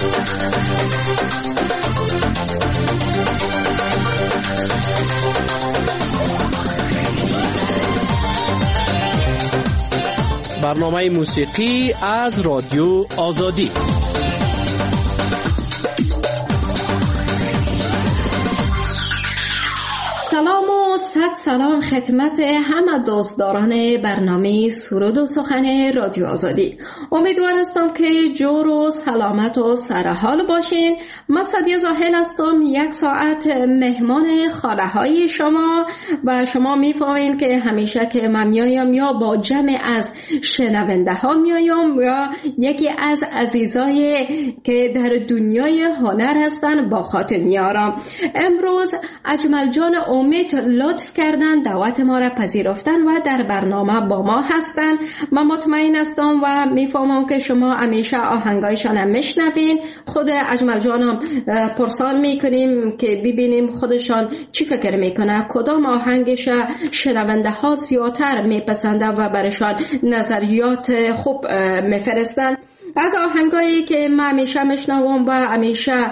برنامه موسیقی از رادیو آزادی. سلام و صد سلام خدمت همه دوستداران برنامه سرود و سخن رادیو آزادی. امیدوار هستم که جور و سلامت و سرحال باشین. من سعدیه زاهل هستم، 1 ساعت مهمان خانه های شما و شما میفهمین که همیشه که من میایم یا با جمع از شنونده ها میایم یا یکی از عزیزای که در دنیای هنر هستن با خاطر میارم. امروز اجمل جان امید لطف کردن دعوت ما را پذیرفتن و در برنامه با ما هستن. من مطمئن هستم و میفهمم که شما همیشه آهنگایشان هم میشنوین. خود اجمل جانم پرسان میکنیم که ببینیم خودشان چی فکر میکنه، کدام آهنگش شنونده ها زیادتر میپسنده و برشان نظریات خوب میفرستن. از آهنگایی که من همیشه میشنوم و همیشه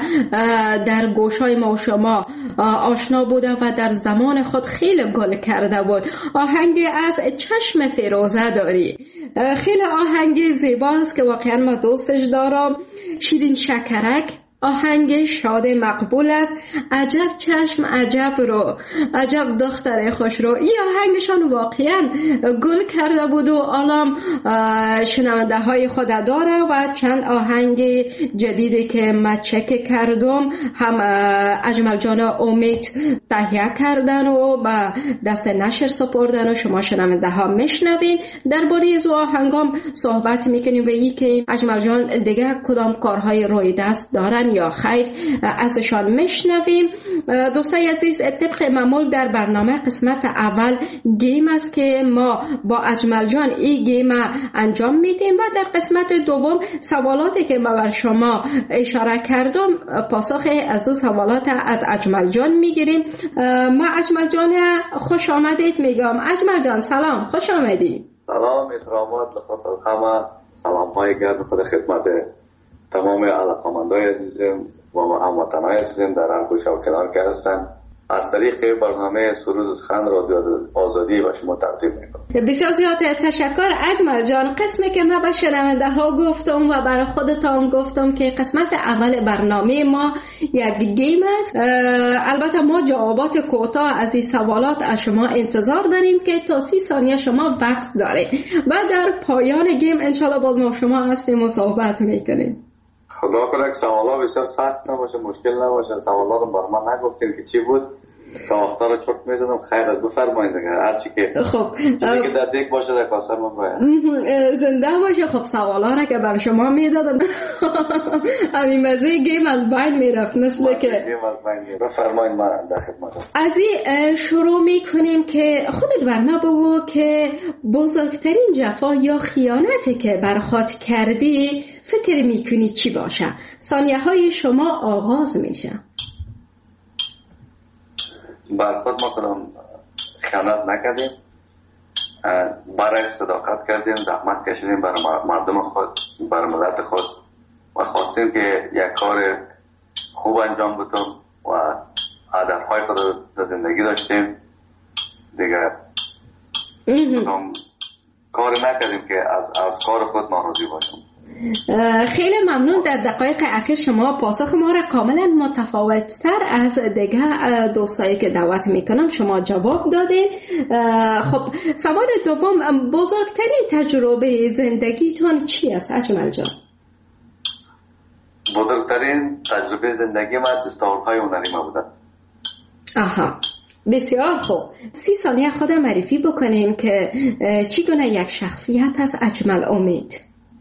در گوشای ما و شما آشنا بوده و در زمان خود خیلی گل کرده بود، آهنگی از چشم فیروزه داری. خیلی آهنگ زیباست که واقعا ما دوستش دارم. شیرین شکرک آهنگ شاد مقبول است. عجب چشم عجب رو، عجب دختر خوش رو. این آهنگشان واقعا گل کرده بود و الان شنونده های خود داره و چند آهنگ جدیدی که من چک کردم هم اجمل جان امید تهیه کردن و با دست نشر سپردن و شما شنونده ها میشنوین. درباره از آهنگام صحبت میکنیم و این که اجمل جان دیگه کدام کارهای روی دست دارن یا خیر ازشان میشنویم. دوستای عزیز، طبق معمول در برنامه قسمت اول گیم است که ما با اجمل جان این گیم انجام میدیم و در قسمت دوم سوالاتی که ما بر شما اشاره کردم پاسخ از دو سوالات از اجمل جان میگیریم. ما اجمل جان خوش آمدید میگم. اجمل جان سلام، خوش آمدید. سلام، احترامات لخاطر همه، سلام های گرم خود خدمت تمام علاقمندای عزیزم و هموطنای عزیزم در هر گوشه و کنار که هستن. از طریق برنامه سرود و سخن رادیو آزادی و شما تقدیم میکنم. بسیار زیاد تشکر اجمل جان. قسمی که من به شنونده ها گفتم و برای خودتان گفتم که قسمت اول برنامه ما یک گیم است. البته ما جوابات کوتاه از این سوالات از شما انتظار داریم که تا 30 ثانیه شما وقت دارید و در پایان گیم انشالله باز ما شما هستیم و صحبت میکنیم. خدا کنه سوالا بسیار سخت نباشه، مشکل نباشه. سوالا رو بر من نگفتین که چی بود تا وقتا رو چک میزنم. خیر از بفرمایید دیگه، هرچی که خب چیزی که در دیگ باشه در کاسر من باید زنده باشه. خب سوالا را که بر شما میدادم همین مزه گیم از بین میرفت مثل که بفرمایید من در خدمتم. از این شروع میکنیم که خودت بر ما بگو که بزرگترین جفا یا خیانتی که بر خود کردی فکر میکنی چی باشه؟ ثانیه های شما آغاز میشه. بر خود ما کدام خیانت نکردیم، برای صداقت کردیم، زحمت کشیدیم برای مردم خود، برای ملت خود و خواستیم که یک کار خوب انجام بدیم و هدفهای خود در زندگی داشتیم دیگه. کار نکردیم که از کار خود ناراضی باشیم. خیلی ممنون. در دقایق اخیر شما پاسخ ما را کاملا متفاوت‌تر از دیگه دوستایی که دعوت میکنم شما جواب دادین. خب سوال دوم، بزرگترین تجربه زندگیتون چی است اجمل جان؟ بزرگترین تجربه زندگی من دستاوردهای هنری ما بوده. آها، بسیار خوب. 30 ثانیه خود معرفی بکنیم که چگونه یک شخصیت است اجمل امید.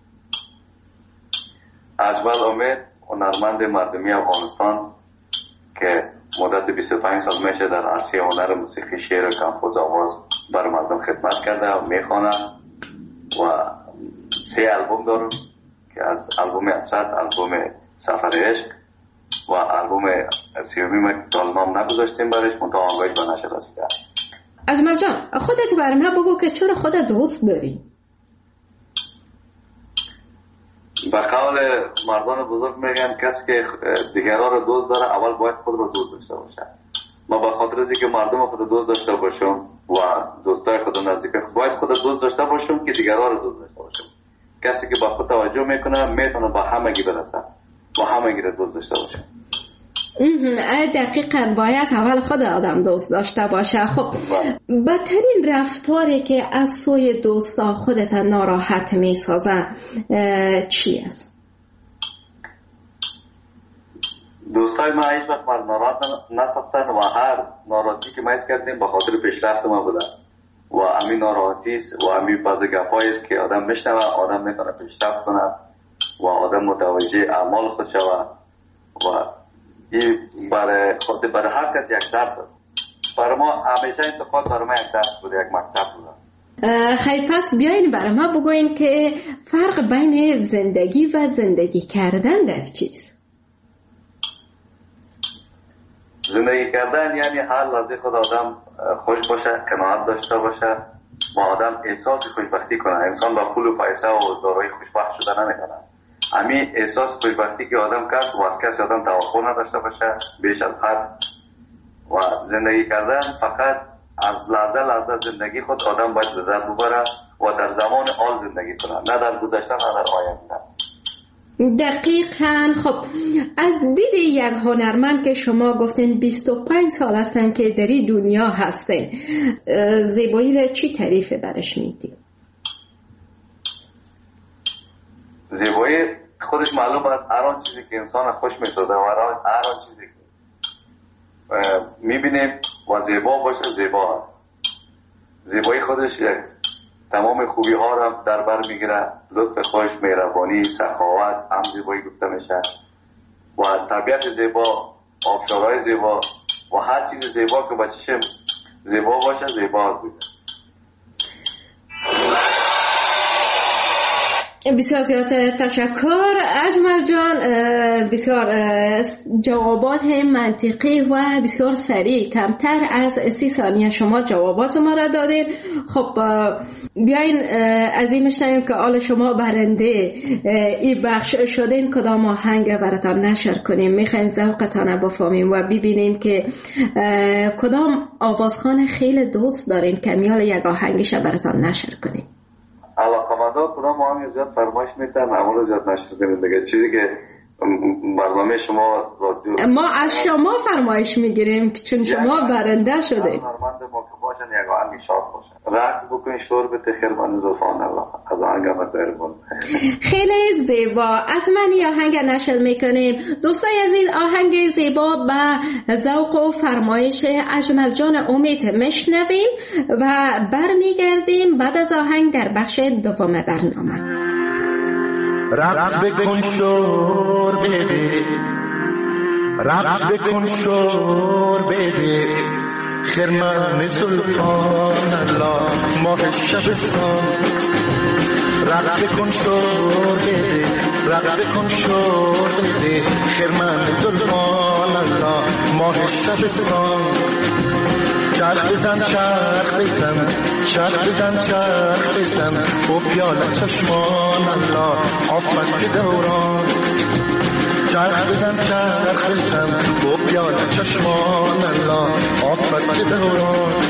اجمل امید هنرمند مردمی افغانستان که مدت 25 سال میشه در عرصه هنر موسیقی، شعر و کمپوز آواز بر مردم خدمت کرده و میخوانه و 3 آلبوم دارم که از آلبوم ابسط، آلبوم سفر عشق و آلبوم 30 که نام نگذاشتیم برش منتها آنگاهش به نشر رسیده. اجمل جان خودت برام بگو که چرا خودت دوست داری؟ به قول مردان بزرگ میگن کسی که دیگران رو دوست داره اول باید خود رو دوست داشته باشه. ما به خاطر اینکه مردم خود دوست داشته باشم و دوستای خود نزدیک باید خود دوست داشته باشم که دیگران رو دوست داشته باشم. کسی که با خود توجه میکنه میتونه با همگی برسه، با همگی رو دوست داشته باشه. دقیقاً باید اول خود آدم دوست داشته باشه. خب بدترین رفتاری که از سوی دوستا خودت ناراحت میسازن چی است؟ دوستای ما هیچ وقت من ناراحت نساختن و هر ناراحتی که ما حس کردیم به خاطر پیشرفت ما بوده و همین ناراحتی است و همین بعضی گپایی است که آدم میشنوه آدم میتونه پیشرفت کنه و آدم متوجه اعمال خود شوه و این برای هر کس یک درس است. برای ما همیشه انتقاد برای ما یک درس بوده، یک مکتب بوده. خیلی پس بیاین برای ما بگوین که فرق بین زندگی و زندگی کردن در چیست؟ زندگی کردن یعنی هر لحظه خود آدم خوش باشه، قناعت داشته باشه و آدم احساس خوشبختی کنه. انسان با پول و پیسه و دارایی خوشبخت شده نمیکنه. همین احساس خوشبختی که آدم کرد و از کسی آدم توقع نداشته باشه بیش از حد و زندگی کردن فقط از لحظه زندگی خود آدم باید لذت ببره و در زمان حال زندگی کنه، نه در گذشته نه در آینده. دقیقاً. خب از دید یک هنرمند که شما گفتین 25 سال هستن که در این دنیا هستین، زیبایی را چی تعریف برش میدید؟ زیبایی خودش معلوم است هر آن چیزی که انسان خوش میسازه و هر آن چیزی که میبینیم و زیبا باشه زیبا است. زیبایی خودش تمام خوبی ها را در بر میگیره، لطف خوش، مهربانی، سخاوت هم زیبایی گفته میشه و طبیعت زیبا، آبشارهای زیبا و هر چیز زیبا که با چشم زیبا باشه زیبا بوده. بسیار زیاد تشکر اجمل جان، بسیار جوابات منطقی و بسیار سریع، کمتر از 30 ثانیه شما جوابات ما را دادین. خب بیاین از این میشنیم که آل شما برنده این بخش شدین کدام آهنگ براتان نشر کنیم. میخوایم ذوقتان بفهمیم و ببینیم که کدام آوازخوان خیلی دوست دارین که میال یک آهنگش براتان نشر کنیم. علاقمندا کدام آهنگ زیاد فرمایش میتن اما زیاد نشر کنید دیگه. چیزی که برنامه شما رادیو ما از شما فرمایش میگیریم چون شما برنده شده. هنرمند ما که باشن یک آهنگ شاد باشن، رقص بکنین، شور بده خیربان زلفان الله از آهنگ مزربون. خیلی زیبا. حتما این آهنگ نشر میکنیم. دوستای عزیز، آهنگ زیبا به ذوق و فرمایش اجمل جان امید میشنویم و برمیگردیم بعد از آهنگ در بخش دوم برنامه. رقص بکن شور بده، رقص بکن شور بده، خرمن سلطان الله ماه شبستان. رقص بکن شور بده، رقص بکن شور بده، خرمن سلطان الله ماه شبستان. چرخ بزن چرخ بزن، چرخ بزن چرخ بزن، و پیاله چشمان الله آفت دوران. چرخ بزن چرخ بزن، و پیاله چشمان الله آفت دوران.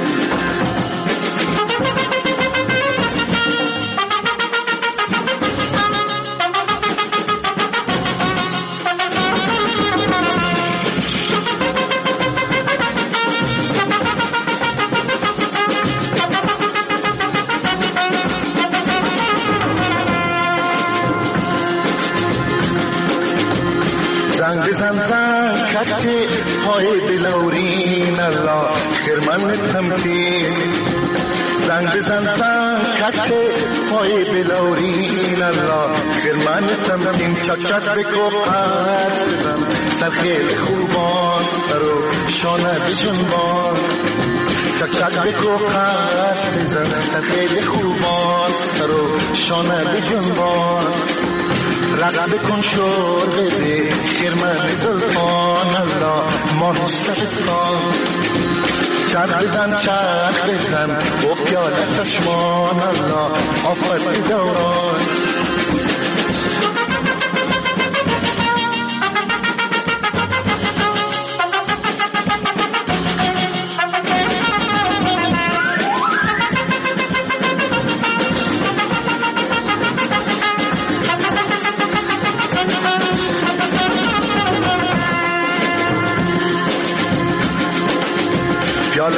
زنگ بزن زن کته پای بلورین الله خرمن تمکین. زنگ بزن زن کته پای بلورین الله خرمن تمکین. چک چک بکو قرص بزن سر خیلی خوبان، سر و شانه بجنبان. چک چک بکو قرص بزن سر خیلی خوبان، سر و شانه بجنبان. رقص بکن شور بده، خرمن زلفان الله ماه شبستان. چرخ بزن چرخ بزن، و پیاله چشمان الله آفت دوران.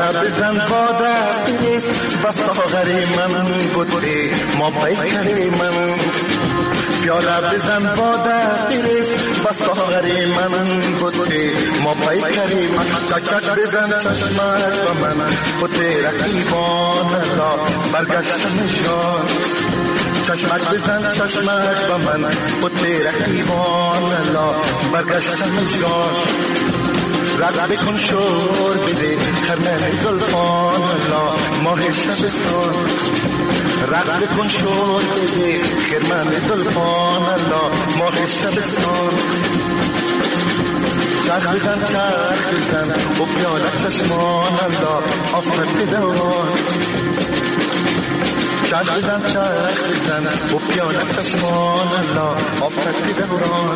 پیاله بزن با دست و ساغر من بوده ما پیکر من پیاله بزن با دست و ساغر من بوده ما پیکر من چچ بزن چشمت و من بوده رقیبان را برگشتم جان چشمت بزن چشمت و من بوده رقیبان را برگشتم جان رد بکن شور بده خرمن زلفان را ماه شبستان رد بکن شور بده خرمن زلفان را ماه شبستان چرخ بزن چرخ بزن و پیاله چشمان را آفت دوران چرخ بزن چرخ بزن و پیاله چشمان را آفت دوران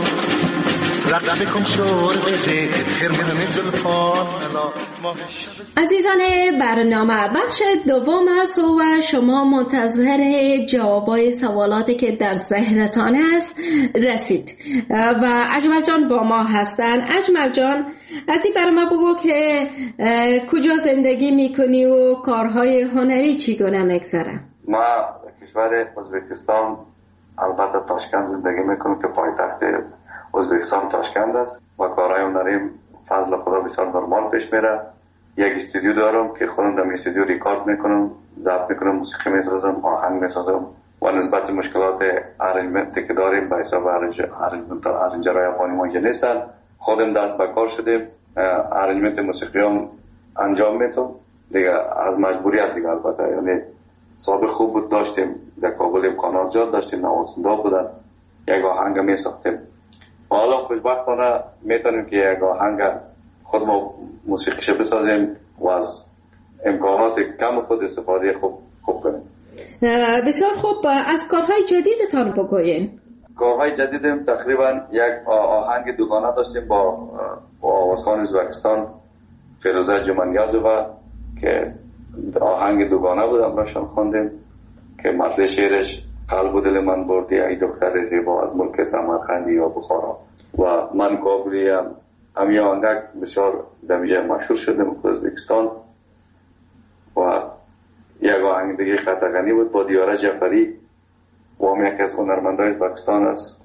عزیزان برنامه بخش دوم است و شما منتظر جوابای سوالاتی که در ذهنتان است رسید و اجمل جان با ما هستن. اجمل جان از این برنامه بگو که کجا زندگی میکنی و کارهای هنری چگونه میگذره؟ ما کشور ازبکستان البته تاشکند زندگی میکنم که پایتخت ازبکستان تاشکند است و کارهای هنریم فضل خدا بسیار نرمال پیش میره. یک استودیو دارم که خودم در استودیو ریکارد میکنم، ضبط میکنم، موسیقی میسازم، آهنگ میسازم و نسبت مشکلات ارنجمنتی که داریم به حساب ارنجرهای افغانی ما نیستن. خودم دست به کار شدیم، ارنجمنت موسیقی هم انجام میدم دیگه از مجبوریت دیگه. البته یعنی سابق خوب بود، داشتیم در کابل امکانات زیاد داشتیم، نوازنده بودن، یک آهنگ میساختیم. حالا خوشبختانه میتونیم که یک آهنگ خود ما موسیقیش بسازیم و از امکانات کم خود استفاده خوب کنیم. بسیار خوب. از کارهای جدیدتان بگوین. کارهای جدیدم تقریبا یک آهنگ دوگانه داشتیم با آوازخوان ازبکستان فیروزه جمانیازووا که آهنگ دوگانه بود، امراشان خواندیم که متن شعرش قلب و دل من بردی ای دختر زیبا از ملک سمرقند یا بخارا و من کابلی همین آهنگ بسیار دمیجه مشهور شدیم که ازبکستان. و یک آهنگ دیگه خطغنی بود با دیاره جعفری و هم یکی از هنرمندای ازبکستان است.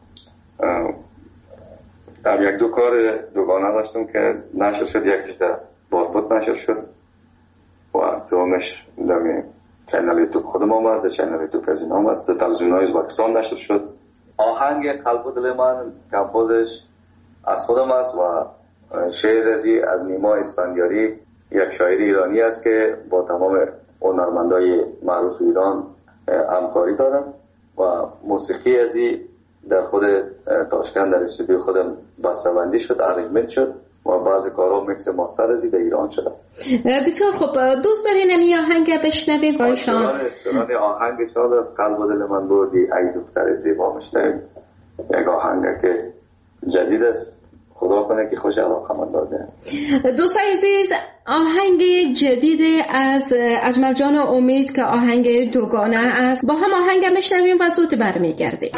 یک دو کار دوگانه داشتم که نشر شد، یکیش در بارپوت نشر شد و دومش در چینل یوتیوب خودم آمد، در چینل یوتیوب از این آمد، در تلویزیون‌های ازبکستان نشر شد. آهنگ قلب و دل من کمپوزش از خودم است و شعر از نیما اسفندیاری، یک شاعر ایرانی است که با تمام هنرمندای معروف ایران همکاری دارم و موسیقی ازی در خود تاشکند در استودیو خودم بسته‌بندی شد، ارنجمنت شد و بعضی کارها میکس ماستر ازی در ایران شده. بسیار خوب. دوست دارین این آهنگ بشنویم بایشان؟ آهنگ شاد از قلب و دل من بردی ای دختر زیبا میشنویم. یک آهنگ که جدید است، خدا کنه که خوش علاقه من داده. دوستان عزیز، آهنگ جدید از اجمل جان امید که آهنگ دوگانه است، با هم آهنگ میشنویم و زود برمیگردیم.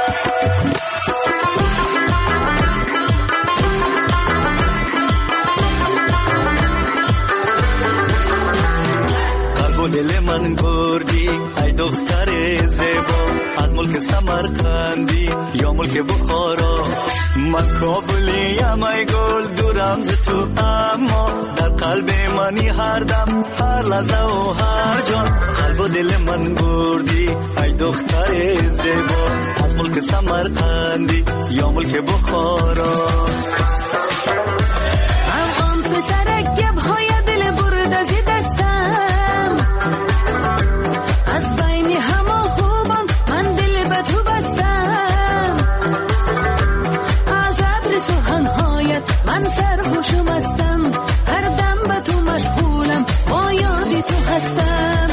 دل من بردی ای دختر زیبا از ملک سمرقندی یا ملک بخارا. من کابلیم ای گل دورم ز تو، اما در قلب منی هر دم هر لحظه و هر جان. قلب و دل من بردی ای دختر زیبا از ملک سمرقندی یا ملک بخارا. آن پسر گبهای دل برده زی دستم، از بین همه خوبان من دل به تو بستم. از عبر سخنهایت من سرخوشم هستم، هر دم به تو مشغولم، با یادی تو هستم.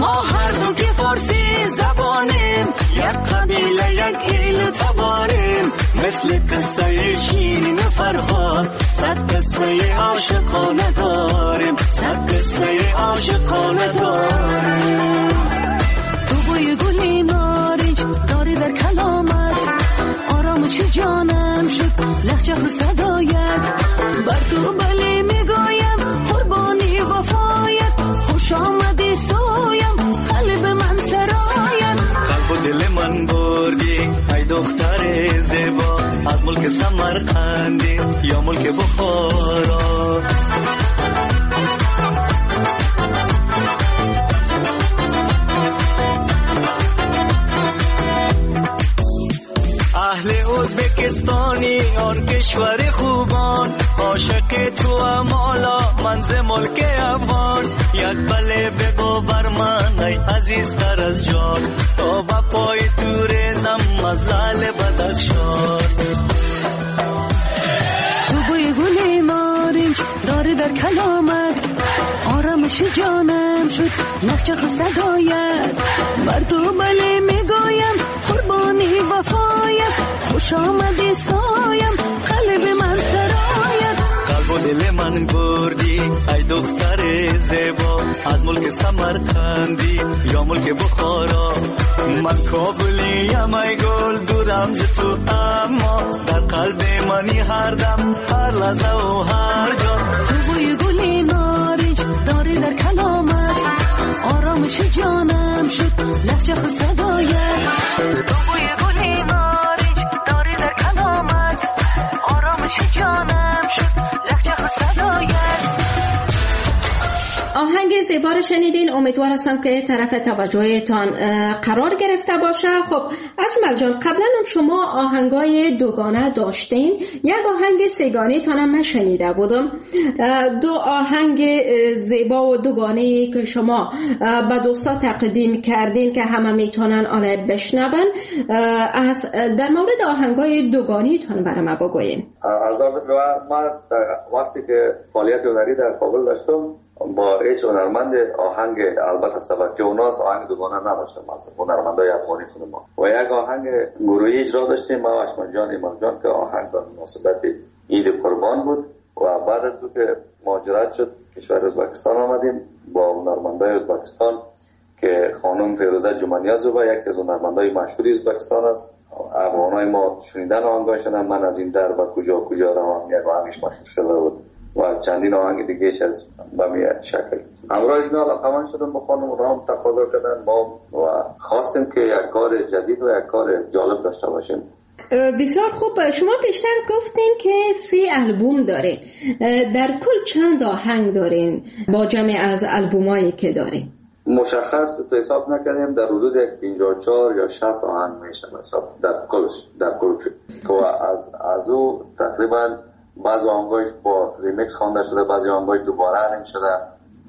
یک قبیله یک ایل تباریم، مثل قصه شیرین فرهاد، صد قصه عاشقانه داریم، صد قصه عاشقانه داریم. تو بوی گلی نارنج داری در کلامت، آرامش جانم شد لحجه و صدایت. بر تو بله میگویم قربانی وفایت، خوش آمدی سویم قلب من سرایت. قلب و دل من بردی ای دختر زیبا، از ملک سمرقندی یا ملک بخارا. اهل ازبکستانی آن کشور خوبان، عاشق تو امالا منز ملک افغان. یک بله بگو بر من ای عزیزتر از جان، تا با پای تو ریزم از لعل بدخشان. تو بوی گلی نارنج داری در کلامت، آرامش جانم شد لحجه و صدایت. بر تو بله میگویم قربانی وفایت، خوش آمدی سایم قلب من سرایت. قلب و دل من بردی ای دختر زیبا، از ملک سمرقندی یا ملک بخارا. من کابلیم ای گل دورم ز تو، اما در قلب منی هر دم هر لحظه و هر جا. تو بوی گلی نارنج داری در کلامت، آرامش جانم شد لحجه و صدایت. تو بوی گلی نارنج داری در کلامت، آرامش جانم شد لحجه و صدایت. آهنگ زیبا رو شنیدین، امیدوار هستم که طرف توجهتان قرار گرفته باشه. خب اجمل جان، قبلا هم شما آهنگای دوگانه داشتین، یک آهنگ سگانه تانم من شنیده بودم. دو آهنگ زیبا و دوگانه که شما به دوستا تقدیم کردین که همه میتونن آن بشنون، در مورد آهنگای دوگانه تان برام بگوین. از من وقتی که فعالیت هنری در کابل داشتم با هیچ هنرمند آهنگ، البته سبکی اوناست، آهنگ دوگانه نداشتم. هنرمندای افغانی خود ما و یک آهنگ گروهی اجرا داشتیم، ما و اشمن جان ایمان جان، که آهنگ به مناسبت عید قربان بود. و بعد از که مهاجرت شد کشور ازبکستان آمدیم با هنرمندای ازبکستان که خانم فیروزه جمانیازووا یکی از هنرمندای مشهور ازبکستان است. افغانای ما شنیدن آهنگاشون، من از این در و کجا کجا روم یک آهنگش مشهور شده بود و چندین آهنگ دیگهش از بمی شکل. همراه اینا علاقمند شدم با خانم، رام تقاضا کردن ما و خواستیم که یک کار جدید و یک کار جالب داشته باشیم. بسیار خوب. شما بیشتر گفتین که 3 آلبوم دارین، در کل چند آهنگ دارین با جمع از آلبومایی که دارین؟ مشخص تو حساب نکردیم، در حدود 54 یا 60 آهنگ میشه حساب در کل که از او تقریبا بعضی آهنگاش با ریمیکس خوانده شده، بعضی آهنگاش دوباره ارنج شده.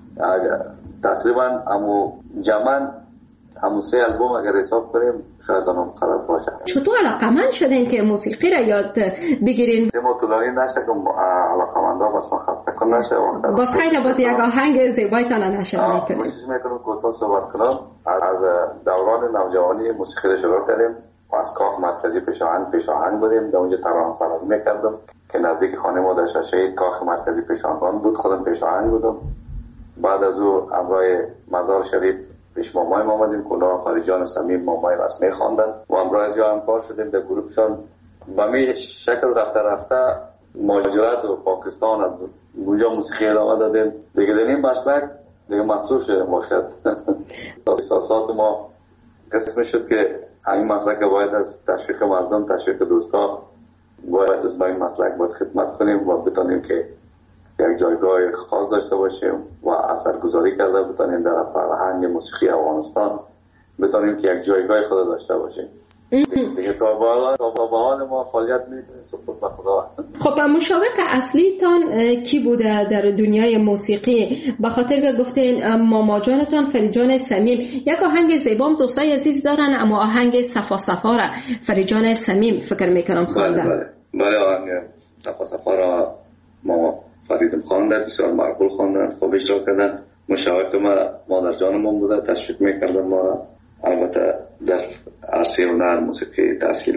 تقریبا جمعاً همون 3 آلبوم اگر حساب کنیم شاید آنم غلط باشه. چطور علاقمند شدین که موسیقی را یاد بگیرین؟ ما طولانی نشه که علاقمندا بس ما خسته کن نشه. باز خیلی باز یک آهنگ زیبایتان نشه میکنیم. کوشش میکنم کوتاه صحبت کنم. از دوران نوجوانی موسیقی را شروع کردیم و از کاخ مرکزی پیش آهنگ بودیم، در اونجا ترانه سرایی میکردم که نزدیک خانه ما در شاشه کاخ مرکزی پیش آهنگ بود، خودم پیش آهنگ بودم. بعد از او همراه مزار شریف پیش مامای ما آمدیم که اونا فریجان سمیم مامای رسمی خواندن و همراه از یا همکار شدیم در گروپشان. به می شکل رفته مهاجرت و پاکستان از اونجا موسیقی ادامه دادیم دیگه. در این مسلک دیگه مصروف شدیم باشد. احساسات ما قسم شد که همین مسلک باید از تشویق مردم، تشویق دوستا، باید از این مسلک باید خدمت کنیم و بتانیم که یک جایگاه خاص داشته باشیم و اثرگذاری کرده بتانیم در فرهنگ موسیقی افغانستان، بتانیم که یک جایگاه خود داشته باشیم. دیگه تا به حال ما فعالیت می‌کنیم سپرد به خدا. خب مشابه اصلی تان کی بوده در دنیای موسیقی؟ به خاطر که گفتین ماما جانتان فریجان سمیم، یک آهنگ زیبام دوستای عزیز دارن، اما آهنگ صفا صفا را فریجان سمیم فکر میکنم خواندن. بله آهنگ صفا صفا را ماما فریدم خواندن، بسیار معقول خواندن، خوب اجرا کردن. مشاوق ما مادر جانمون بوده، تشویق میکردن ما را. البته در عرصه هنر، موسیقی، تحصیلات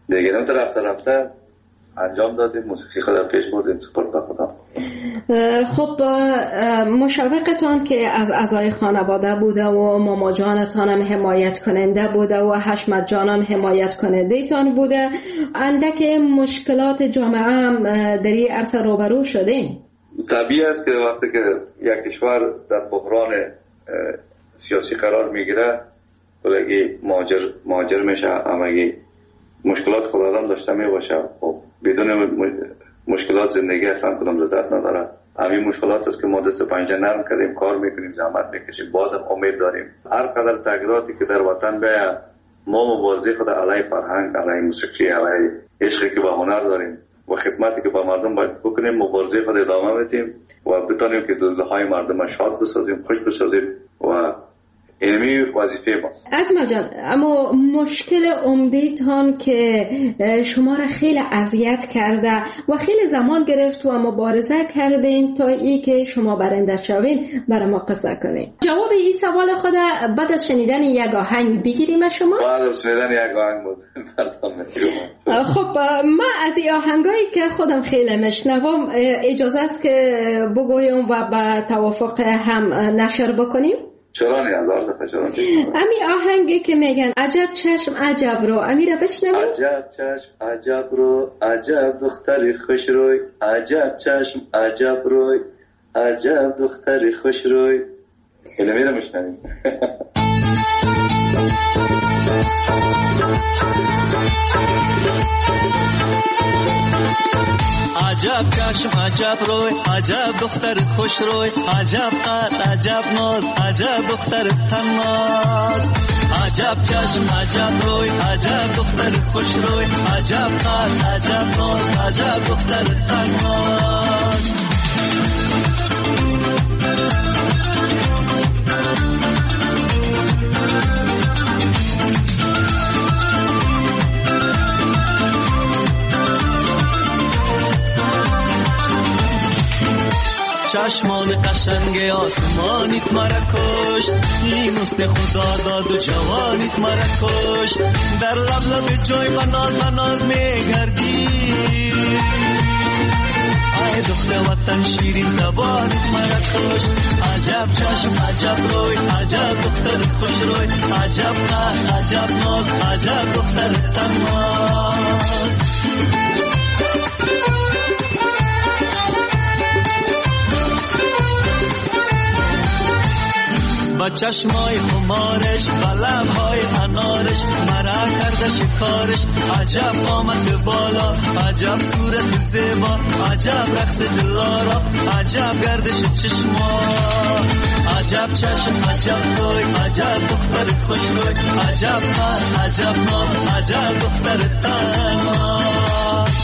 دیگه نمیتونه رفته انجام دادیم، موسیقی خود پیش بردیم سپرد به خدا. خب مشوقتان که از اعضای خانواده بوده و ماما جانتان هم حمایت کننده بوده و حشمت جان هم حمایت کننده تان بوده، اندک مشکلات جامعه هم در این عرصه روبرو شدین؟ طبیعی است که وقتی که یک کشور در بحران سیاسی قرار میگیره بلگی مهاجر میشه، همگی مشکلات خدادان داشته میباشه. خب بدون مشکلات زندگی اصلا کدام لذت نداره. همین مشکلات است که ما دست پنجه نرم کردیم، کار میکنیم، زحمت میکشیم، بازم امید داریم هر قدر تغییراتی که در وطن بیاید ما مبارزه خود علیه فرهنگ، علیه موسیقی، علیه عشقی که به هنر داریم و خدمتی که به مردم باید بکنیم مبارزه خود ادامه بدیم و بتونیم که دلهای مردم شاد بسازیم، خوش بسازیم و اینمی وظیفه ماست. اجمل جان، اما مشکل عمده‌تان که شما را خیلی اذیت کرده و خیلی زمان گرفت و مبارزه کردین تا ای که شما برنده شوین برای ما قصه کنین. جواب این سوال خود بعد از شنیدن یک آهنگ بگیریم شما؟ بعد از شنیدن یک آهنگ بود. خب ما از این آهنگایی که خودم خیلی میشنوم اجازه است که بگویم و به توافق هم نشر بکنیم؟ چرا نه، هزار دفعه چرا نه. امی آهنگی که میگن عجب چشم عجب رو، امی را بشنویم. عجب چشم عجب رو، عجب دختری خوش روی، عجب چشم عجب روی، عجب دختری خوش روی. اینو میرم بشنویم. عجب چشم عجب روی، عجب دختر خوش روی، عجب قد عجب ناز، عجب دختر تناز. عجب چشم عجب روی، عجب دختر خوش روی، عجب قد عجب ناز، عجب دختر تناز. چشمان قشنگ آسمانیت مرا کشت، این حسن خدا داد و جوانیت مرا کشت. در لب لب جای بناز میگردی، ای دختر وطن شیرین زبانیت مرا کشت. عجب چشم عجب روی، عجب دختر خوش روی، عجب قد عجب ناز، عجب دختر تناز. با چشمای خمارش، با لبهای انارش، مرا کرده شکارش. عجب آمد بالا، عجب صورت زیبا، عجب رقص دلارا، عجب گردش چشما. عجب چشم عجب روی، عجب دختر خوش روی، عجب قد عجب ناز، عجب دختر تناز.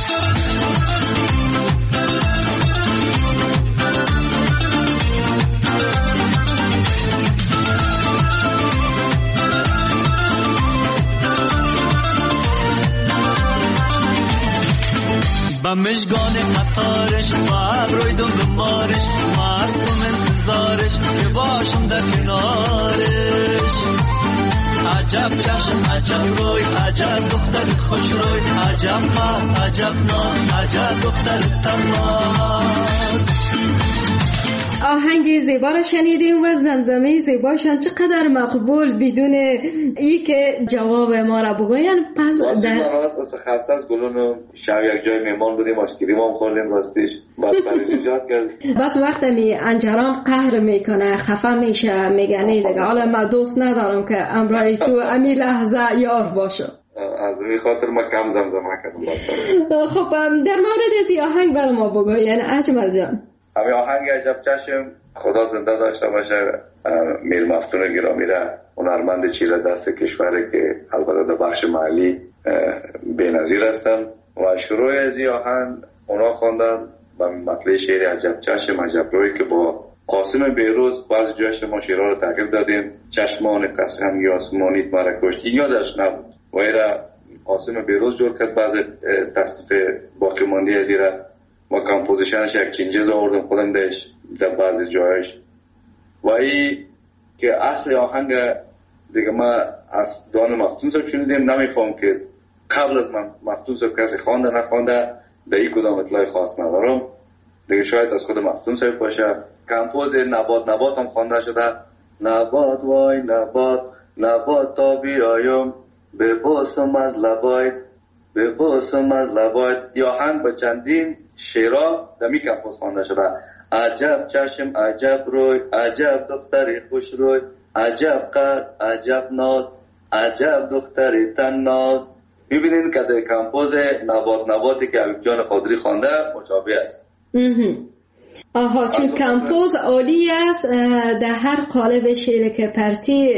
با مشگان قطارش، با ابروی دنبالش، مستم انتظارش که باشم در کنارش. عجب چشم عجب روی، عجب دختر خوش روی، عجب قد عجب ناز، عجب دختر تناز. آهنگ زیبا را شنیدیم و زمزمه زیباشان چقدر مقبول، بدون ای که جواب ما را بگوین. پس واسه خسته از گلونو شب یک جای میمان بودیم، آشکریم هم خوردیم، راستیش بعد پریزی جاد کردیم. بس وقت می انجران قهر میکنه، خفه میشه، میگنی دیگه حالا من دوست ندارم که امرای تو امی لحظه یار باشه. از این خاطر ما کم زمزمه کردم. خب در مورد از آهنگ برای ما بگوین اجمل جان. همین آهنگ عجب چشم خدا زنده داشته باشه. میر مفتون گرامی را، هنرمند چیره دست کشوره که البته در بخش محلی بی‌نظیر هستن و شروع از این آهنگ اونا خواندن و مطلع شعر عجب چشم عجب روی که با قاسم بیروز بعضی جایش ما شعرها رو تغییر دادیم. چشمان قشنگ آسمانیت مرا کشت یادش نبود و ایرا قاسم بیروز جور کرد، بعض تصدیف باقی ماندی از ایرا و کمپوزیشنش یک چینجز آوردم خودم در بعضی جایش و ای که اصل آهنگ دیگه ما از دان مفتون شنیدیم، نمیفهم که قبل از مفتون صاحب کسی خوانده نخوانده به این کدام اطلاع خاص ندارم دیگه. شاید از خود مفتون صاحب باشه. کمپوز نبات هم خوانده شده. نبات وای نبات نبات تا بیایم ببوسم از لبایت ببوسم از لبایت. یا هم با چندین شعرها در می کمپوز خوانده شده. عجب چشم عجب روی عجب دختری خوش روی عجب قد عجب ناز عجب دختری تن ناز. میبینید که در کمپوز نباتی که حبیب جان قادری خوانده مشابه است. آها، چون کمپوز عالی است، در هر قالب شعر که پرتی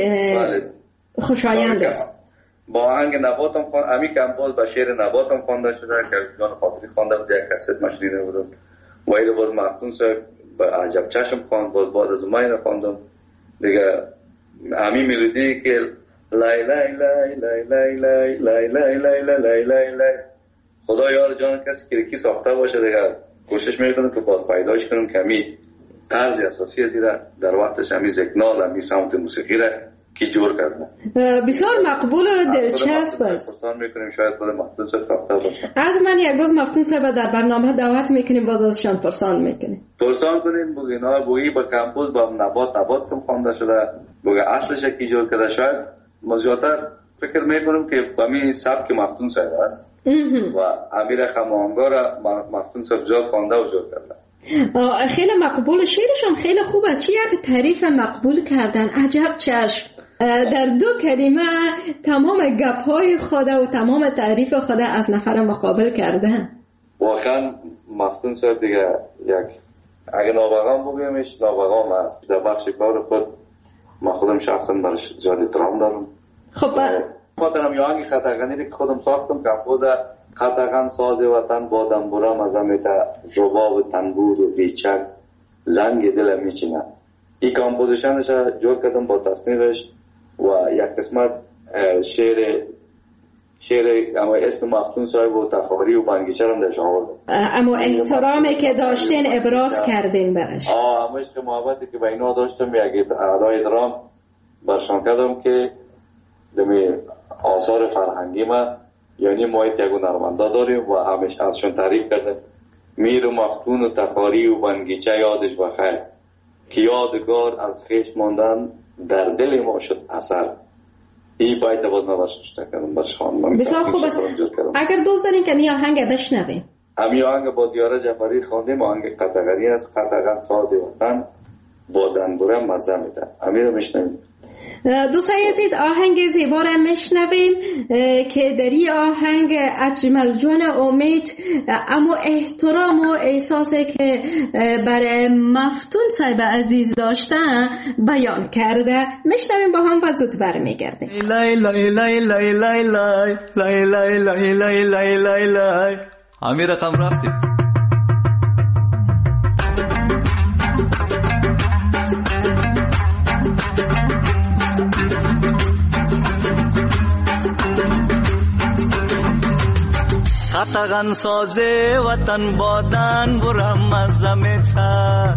خوشایند است. با آهنگ نبات هم خوانده. امی کمپوز با شعر نبات هم خوانده شده که حبیب جان قادری خوانده بود. یک کست مشنیده بودم. و ایره باز مفتون صاحب با عجب چشم خواند. باز از اونایی خواندم دیگه. امی ملودی که لای لای لای لای لای لای لای لای لای لای لای لای. خدا یار جان کسی که کی ساخته باشه دیگه کوشش میکنم که باز پیداش کنم که امی طرز اساسی از در وقتش امی زکنال امی سمت موسیقی را کی جور کرده. بسیار مقبول و دلچسب است. پرسان میکنیم شاید خود مفتون صاحب ساخته باشه. از من یک روز مفتون صاحب در برنامه دعوت میکنیم، باز ازشان پرسان میکنیم. پرسان کنین بگین ها بویی با کمپوز با نبات کم خوانده شده بگه اصلش کی جور کرده. شاید مزیاتر فکر میکنم که با می سبک مفتون صاحب است و امیر خماهنگا را مفتون صاحب جاز خوانده و جور کرده. خیلی مقبول، شعرش هم خیلی خوب است. چه یک تعریف مقبول کردن. عجب چشم. در دو کلمه تمام گپ‌های خود و تمام تعریف خود از نفر مقابل کردن. واقعا مفتون صاحب دیگه یک اگه نابغام بگیمش نابغام است. در بخش کار خود ما خودم شخصا برش زیاد احترام دارم. خب خاطرم یا آنگی خطاقانی که خودم ساختم کمپوز خطاقان ساز وطن با دنبورم از امیتا رباب تنبور و بیچک زنگ دل میچینه. این کمپوزیشنش جور کردم با تصنیفش و یک قسمت شعر اما اسم مفتون صاحب و تخاری و بنگیچه هم درش آوردم. اما احترامی که داشتین ابراز کردین برش. اما عشق محبتی که با اینا داشتم یک ادای درام برشان کردم که دمی آثار فرهنگی ما یعنی ما یکو نرمنده داریم و همیشه ازشون تعریف کردم. میر و مفتون و تخاری و بنگیچه یادش بخیر که یادگار از خیش ماندن در دل ما شد اثر. این باید باز نباشت کردم برشان. بسیار خوب است. اگر دوست دارین که می آهنگ بشنویم. امی آهنگ با دیاره جعفری خواندیم. آهنگ قطغری است. قطغان ساز وطن با دنبوره مزه میده. امی رو میشنویم. دوستان عزیز آهنگ زیبا را میشنویم که در این آهنگ اجمل جان امید اما احترام و احساسی که برای مفتون صاحب عزیز داشتن بیان کرده. میشنویم با هم و زود برمیگردیم. لای لای لای لای لای لای لای لای لای لای لای لای لای. همین رقم رفتی. قطغان سازه وطن بادن برم از زمتا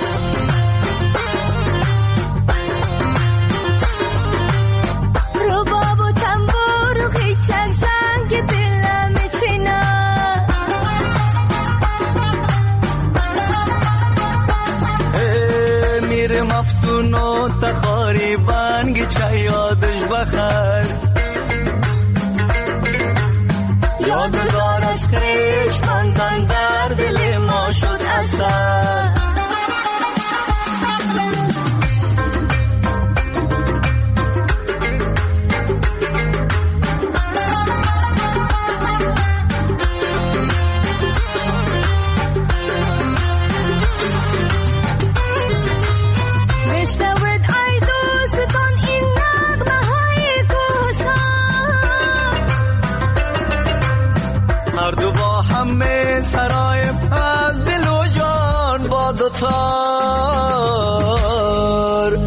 رباب و تنبور و خیچک زنگ دلم چینا میر مفتون و تخاری بانگی چه یادش بخیر یادگار از خیش ماندن در دل ما شد اثر سرای از دل و جان با دوتار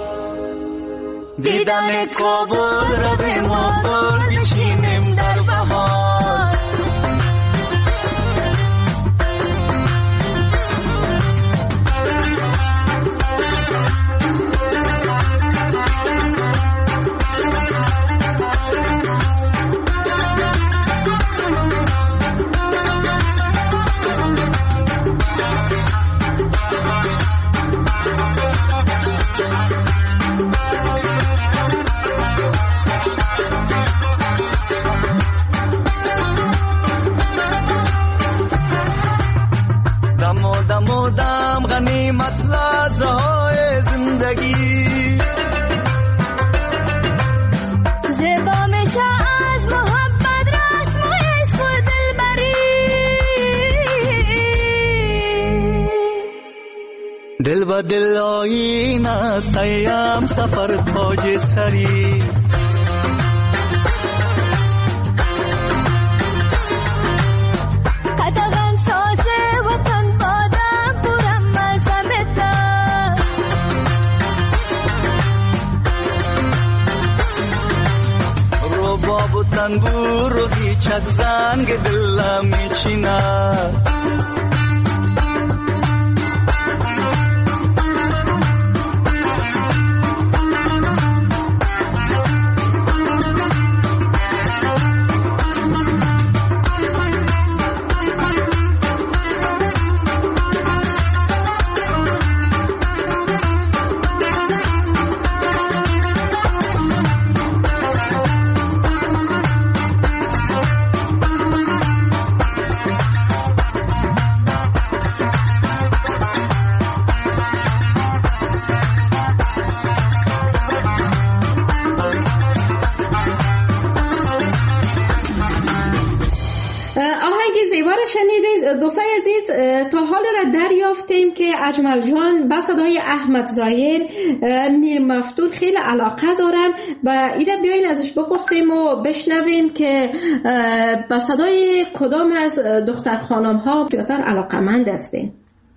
دیدن کابل را به ما گل بچینیم در بهار دل با دل آیین است ایم سفر تاج سری قدغن ساز وطن بادم پورم مزمتا رباب و تنبور و هیچک زنگ دلم میچیند دوستای عزیز، تا حال را دریافتیم که اجمل جان با صدای احمد ظاهر میر مفتول خیلی علاقه دارن و ایره بیاین ازش بپرسیم و بشنویم که با صدای کدام از دختر خانم ها بیشتر علاقه‌مند هستین.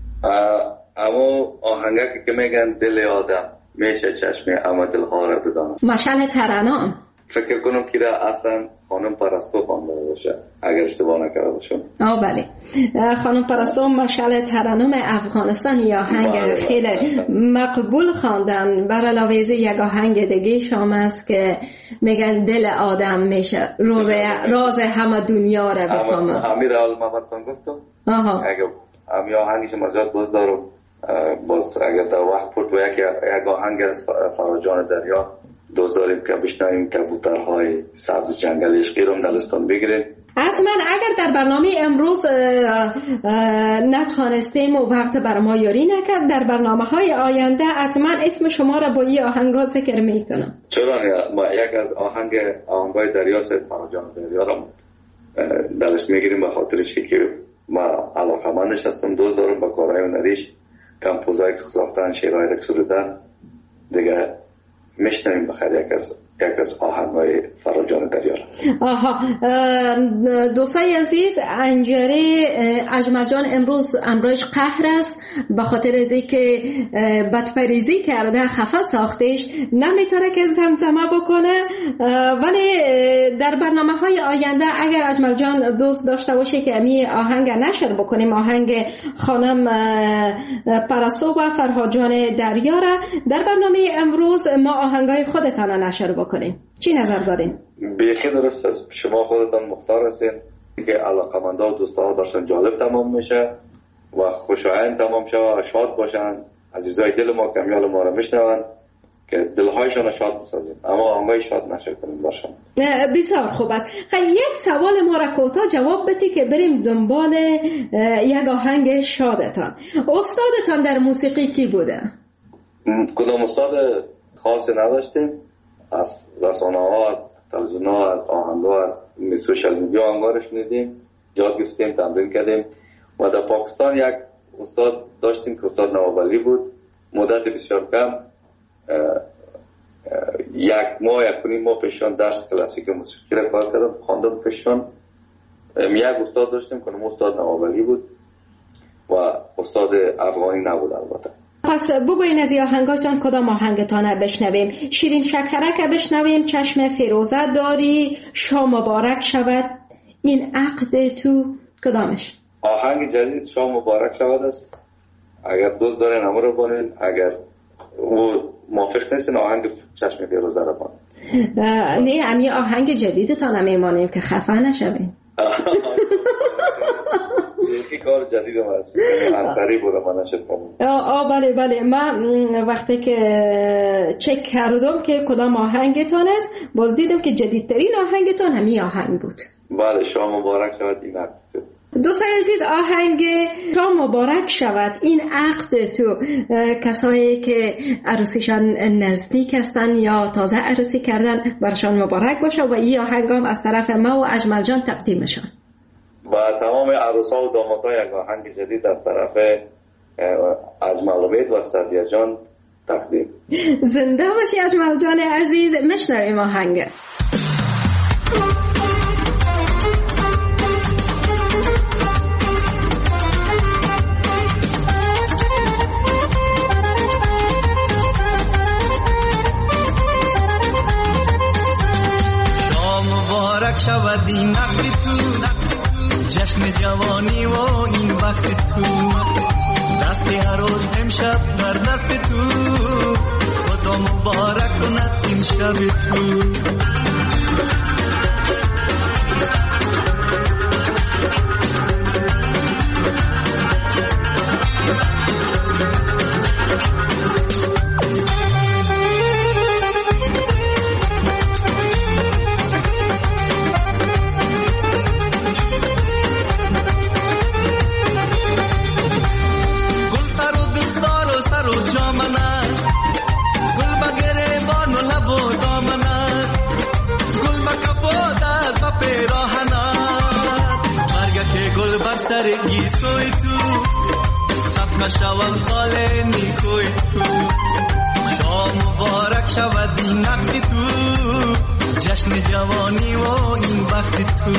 اما آهنگی که میگن دل آدم میشه چشم اما دلها را بدانم، مشعل ترنم. فکر کنم که اصلا خانم پرستو خوانده باشه اگر اشتباه نکرده باشم. بله، خانم پرستو مشعل ترنم افغانستان یا آهنگ خیلی مقبول خواندن. بر علاوه از یک آهنگ دیگه شام است که میگن دل آدم میشه راز همه دنیا را بفهمه. همین را محمدتان گفتم. اگر همین آهنگش مزاد دوست دارم، باز اگر در وقت پرد و یک آهنگ از فراجان دریا دوست داریم که بشنویم کبوترهای سبز جنگل عشقی رو دلستان بگیریم. حتما اگر در برنامه امروز نتوانستیم و وقت بر ما یاری نکرد، در برنامه‌های آینده حتما اسم شما را با این آهنگ‌ها ذکر میکنم. چرا ما یک از آهنگ‌های دریا فراجان دریا رو دلش میگیریم به خاطر چی که ما علاقه‌مندش هستم، دوست دارم با کارهای هنریش کمپوزایی که ساختن، شعرهای رقص سرودن دیگه میشنویم بخیر یک از آهنگ‌های فراجان دریا. دوستای عزیز، انجره اجمل جان امروز امروز قهر است به خاطر از اینکه بدپریزی کرده، خفه ساختش، نمیتونه که زمزمه بکنه. ولی در برنامه‌های آینده اگر اجمل جان دوست داشته باشه که امی آهنگ نشر بکنیم، آهنگ خانم پرستو و فرهاد جان دریا را در برنامه امروز ما آهنگای خودتان نشر بکنیم، چی نظر دارین؟ بیخی درست است، شما خودتان مختار هستین که علاقه‌مندا و دوستا داشتن جالب تمام میشه و خوشایند تمام شه و شاد باشن، عزیزای دل ما کمیال ما رو میشنون که دلهایشان شاد بسازیم، اما آهنگای شاد نشه کنیم باشن. بسیار خوب است. خیلی یک سوال ما را کوتاه جواب بدی که بریم دنبال یک آهنگ شادتان. استادتان در موسیقی کی بوده؟ کدام استاد خاصی نداشتیم، از رسانه ها، از تلویزیون ها، از آهنگ ها، از سوشال میدیا آهنگا شنیدیم، یاد گرفتیم، تمرین کردیم. و در پاکستان یک استاد داشتیم که استاد نوابلی بود، مدت بسیار کم، یک ماه پیشان درس کلاسیک موسیقی را کار کردم، خواندم پیشان. یک استاد داشتیم که استاد نوابلی بود و استاد افغانی نبود البته. پس بگوین از آهنگاتان کدام آهنگتان بشنویم؟ شیرین شکرک بشنویم، چشم فیروزه داری، شام مبارک شود، این عقد تو، کدامش؟ آهنگ جدید شام مبارک شود است. اگر دوست دارین همه رو بانین، اگر او موافق نیستین آهنگ چشم فیروزه رو بانین. نه، همی آهنگ جدیدتان میمانیم که خفه نشوین. یکی کار جدید هم هست، انتری بوده من نشد کنم. بله من وقتی که چک کردم که کدام آهنگتان است، باز دیدم که جدیدترین آهنگتان همین آهنگ بود. بله، شام مبارک شود این عقد تو. دوستان عزیز، آهنگ شام مبارک شود این عقد تو، کسایی که عروسیشان نزدیک هستن یا تازه عروسی کردن برشان مبارک باشه و این آهنگ هم از طرف ما و اجمل جان تقدیمشان و تمام عروسا و دامادها یک آهنگ جدید از طرف اجمل امید و سعدیه جان تقدیم. زنده باشی اجمل جان عزیز. مشنویم آهنگ. شود این نقد تو جشن جوانی و این وقت تو دست هر روز امشب در دست تو خدا مبارک کند این شب تو گیسوی تو سب شوم خاله نیکوی تو شام مبارک شود این نقد تو جشن جوانی و این وقت تو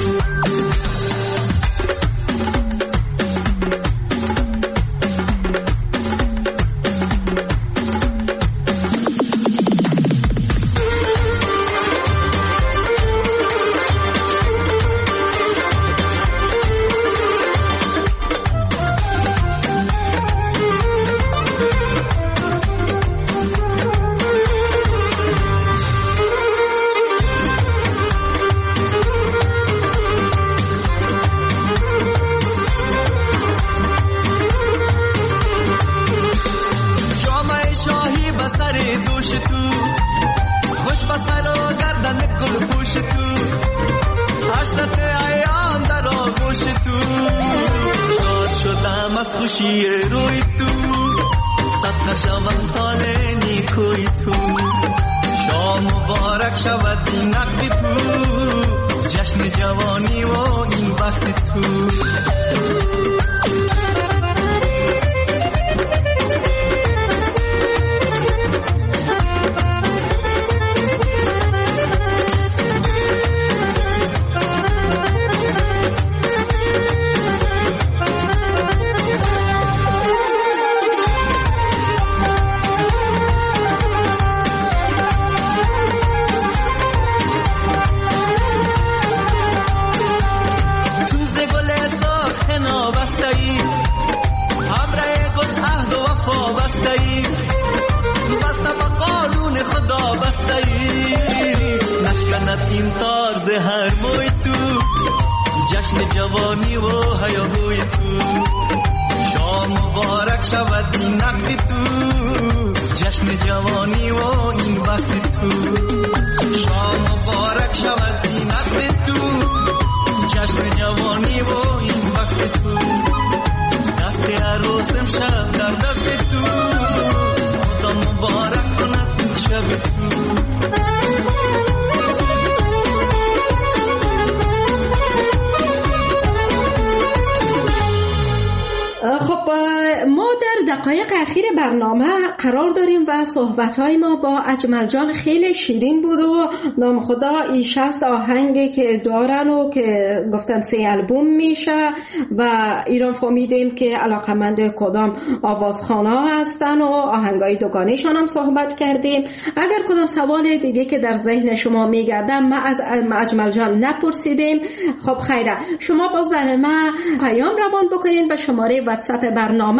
قرار داریم و صحبت‌های ما با اجمل جان خیلی شیرین بود و نام خدا این 60 آهنگی که دارن و که گفتن 3 آلبوم میشه و ایران فهمیدیم که علاقمند کدام آوازخوان‌ها هستن و آهنگای دوگانه‌شان هم صحبت کردیم. اگر کدام سوال دیگه که در ذهن شما میگردم ما از اجمل جان نپرسیدیم، خب خیره شما باز در ما پیام روان بکنین به شماره واتساپ برنامه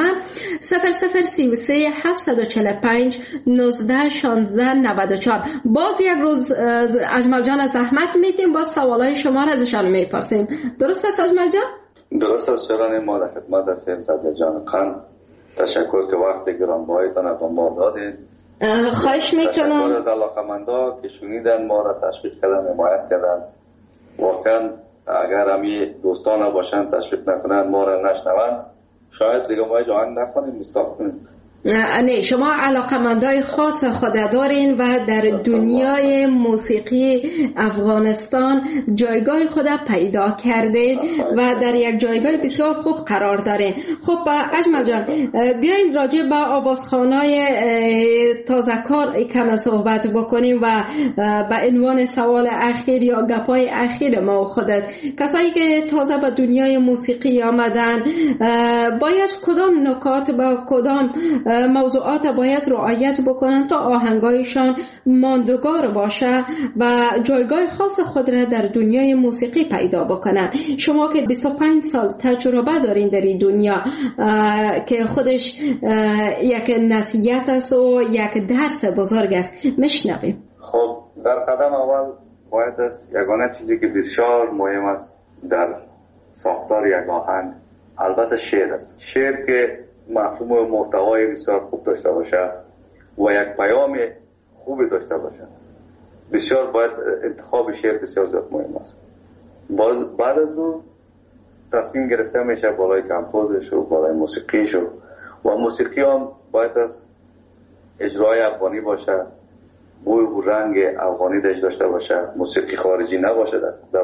0033 745 19 16 94. باز یک روز اجمل جان از زحمت میتیم باز سوالای شما را ازشان میپرسیم. درست است اجمل جان؟ درست است شیران. ما در خدمت هستیم. سعدیه جان قند تشکر که وقت گرانبهایتان به ما دادید. خواهش میکنم. تشکر از علاقمندا که شنیدن ما را تشویق کردن حمایت کردن. واقعا اگر همی دوستان باشن تشویق نکنن ما را نشنون شاید دیگه ما جان نخونیم مستقیم نه، شما علاقمندای خاص خود دارین و در دنیای موسیقی افغانستان جایگاه خود پیدا کردین و در یک جایگاه بسیار خوب قرار دارین. خب اجمل جان، بیاین راجع به آوازخوانای تازه کار کم صحبت بکنیم و به عنوان سوال اخیر یا گپای اخیر ما خودت، کسایی که تازه به دنیای موسیقی آمدن باید کدام نکات با کدام موضوعات باید رعایت بکنن تا آهنگایشان ماندگار باشه و جایگاه خاص خود را در دنیای موسیقی پیدا بکنن؟ شما که 25 سال تجربه دارین در این دنیا که خودش یک نصیحت است و یک درس بزرگ است، میشنویم. خب در قدم اول باید از یگانه چیزی که بسیار مهم است در ساختار یک آهنگ البته شعر است. شعر که مفهوم و محتوای بسیار خوب داشته باشه و یک پیام خوبی داشته باشه، بسیار باید انتخاب شعر بسیار زیاد مهم است. بعد از اون تصمیم گرفته میشه بالای کمپوزش و بالای موسیقیش و موسیقی هم باید از اجرای افغانی باشه، بوی و رنگ افغانی داشته باشه، موسیقی خارجی نباشه،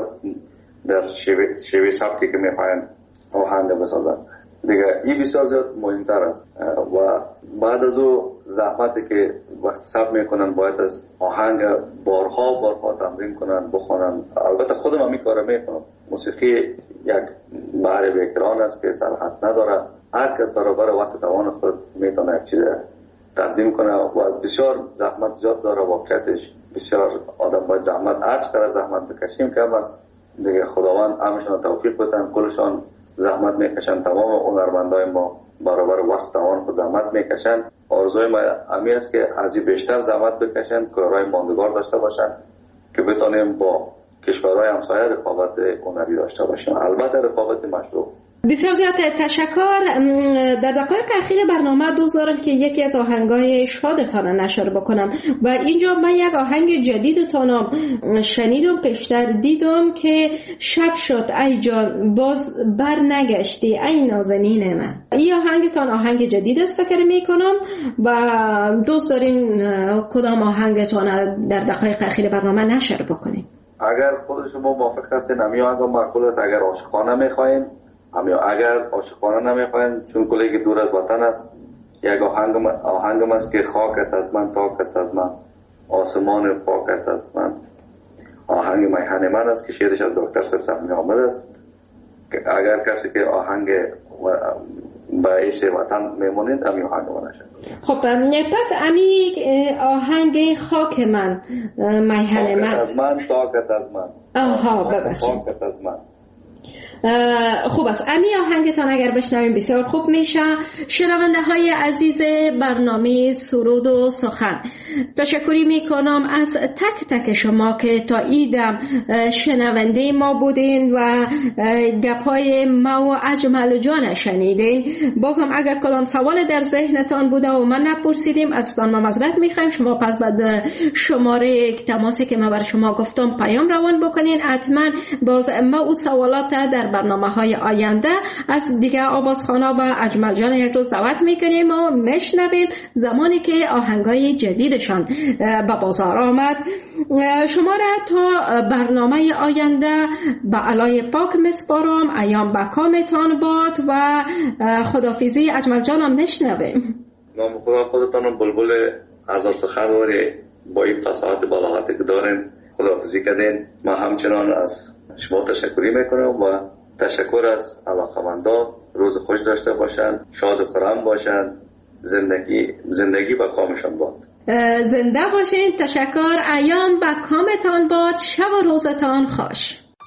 در شیوه سبکی که میخواین آهنگ بسازن دیگه. این بسیار زیاد مهمتر است و بعد از او زحمتی که وقت صبر میکنن باید از آهنگ بارها تمرین کنن، بخونن. البته خودم هم این کار میکنم. موسیقی یک بحر بیکران است که سرحد نداره، هر کس برابر واسه توان خود میتونه یک چیز تقدیم کنه و بسیار زحمت زیاد داره. واقعیتش بسیار آدم باید زحمت، هر چقدر زحمت بکشیم کم است دیگه. خداوند همشون توفیق بدن، کلشان زحمت میکشن. تمام هنرمندای ما برابر واسه توان خود زحمت میکشن. آرزوی ما همین است که از این بیشتر زحمت بکشن، کارهای ماندگار داشته باشن که بتونیم با کشورهای همسایه رقابت هنری داشته باشیم، البته رقابت مشروع. بسیار زیاد تشکر. در دقایق اخیر برنامه دوست دارم که یکی از آهنگای شادتان نشر بکنم و اینجا من یک آهنگ جدیدتان شنیدم، پیشتر دیدم که شب شد ای جان باز بر نگشتی ای نازنین من. این آهنگتان آهنگ جدید است فکر میکنم و دوست دارین کدام آهنگتان در دقایق اخیر برنامه نشر بکنیم؟ اگر خود شما موافق هستین همین آهنگ معقول است. اگر عاشقانه میخواین اگر عاشقانه نمیخواین، چون کلی که دور از وطن است، یک آهنگم است که خاکت از من تاکت از من آسمان پاکت از من. آهنگ میهن من است که شعرش از دکتر سبزمی آمد است. اگر کسی که آهنگ به عیش وطن میمونید همین آهنگ من نشد. خب پس امی آهنگ خاک من میهن من از من تاکت از من. آها ببخشید، خاکت از من. خوب است. امی آهنگتان اگر بشنویم بسیار خوب میشه. شنونده های عزیز برنامه سرود و سخن، تشکری میکنم از تک تک شما که تا ایدم شنونده ما بودین و گپای ما و اجمل جان شنیدین. بازم اگر کلان سوال در ذهنتان بوده و من نپرسیدیم ازتان ما معذرت میخوایم. شما پس بعد شماره تماسی که من بر شما گفتم پیام روان بکنین. حتما باز ما اون سوالات در برنامه‌های آینده از دیگه آوازخوانا و اجمل جان یک روز دعوت میکنیم و میشنویم زمانی که آهنگای جدیدشان به بازار آمد. شما را تا برنامه آینده به علای پاک مسپارم. ایام بکامتان باد و خدافیزی اجمل جانم میشنویم. نام خدا خودتان بلبل هزار سخنوری با این فصاحت بلاغتی که دارین خدافیزی کردین. من همچنان از شما تشکری میکنم و تشکر از علاقمندان. روز خوش داشته باشن، شاد و خرم باشن، زندگی با کامشان باد. زنده باشین. تشکر. ایام با کامتان باد. شب و روزتان خوش.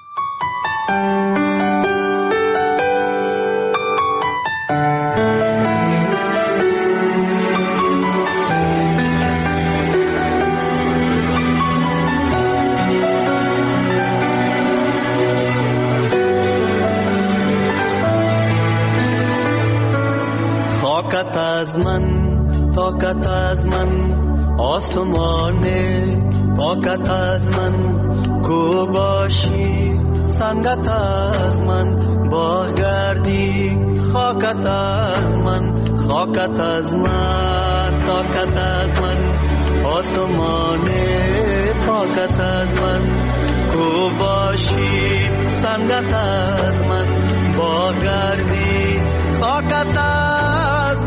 طاقت از من، طاقت از من آسمان، طاقت از من کو باشی سنگت از من باغ گردی، خاکت از من، خاکت از من، طاقت از من، آسمان پاکت از من، کو باشی سنگت از من باغ گردی، خاکت از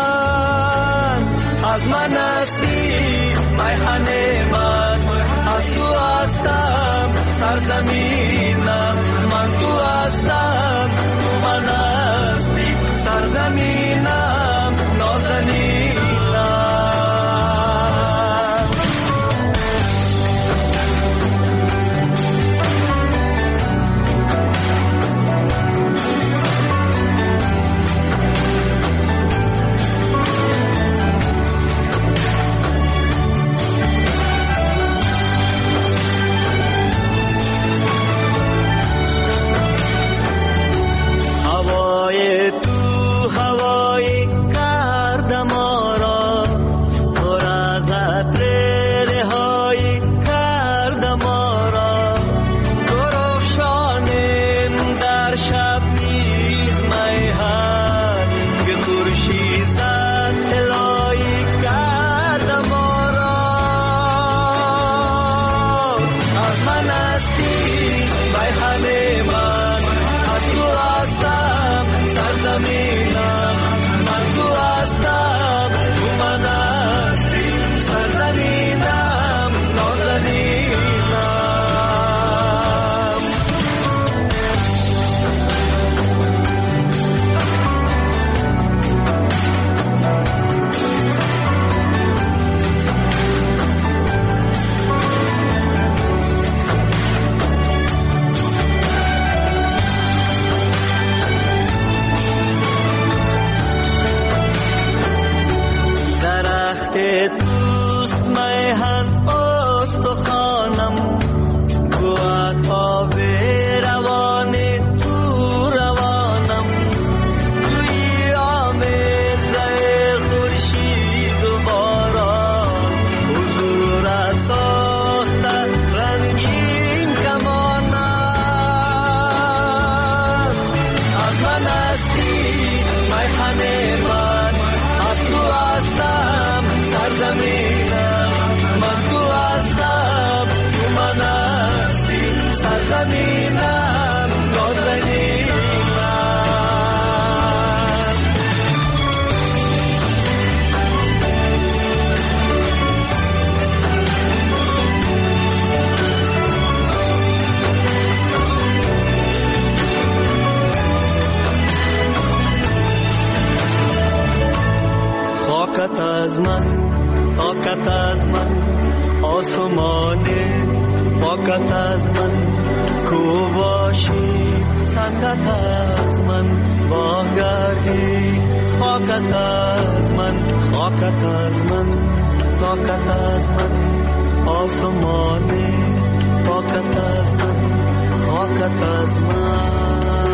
من هستی میهن من، از تو هستم سرزمینم، من تو هستم تو من هستی سرزمینم نازنینم. خاکت از من، طاقت از من، آسمان پاکت از من، کو باشی سنگت از من باغ گردی، خاکت از من، خاکت از من، طاقت از من، آسمان پاکت از من، خاکت از من.